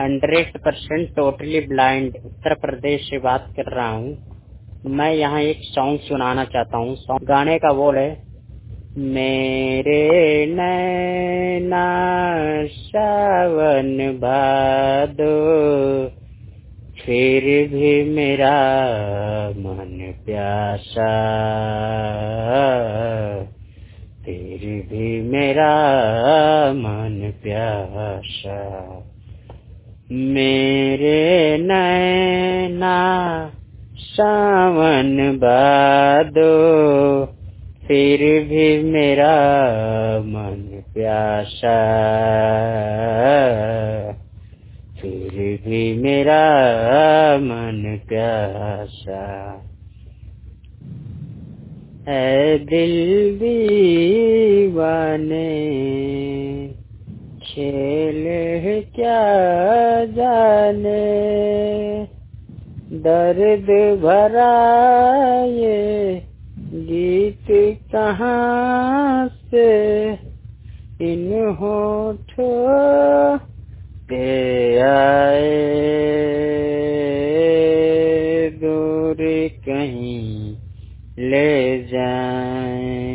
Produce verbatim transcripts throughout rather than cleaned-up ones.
Hundred percent totally blind Uttar Pradesh से बात कर रहा हूँ। मैं यहाँ एक सॉन्ग सुनाना चाहता हूँ। सॉन्ग गाने का बोल है, मेरे नैना सावन भादो, फिर भी मेरा मन प्यासा, फिर भी मेरा मन प्यासा। मेरे नैना सावन भादो, फिर भी मेरा मन प्यासा, फिर भी मेरा मन प्यासा। ऐ दिल दीवाने, खेल है क्या जाने, दर्द भरा ये गीत कहाँ से इन होठों पे आए, दूर कहीं ले जाएं।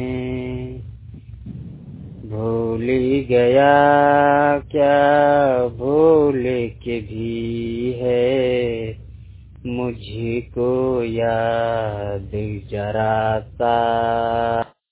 भूल गया क्या भूल के भी है, मुझको याद जरा सा।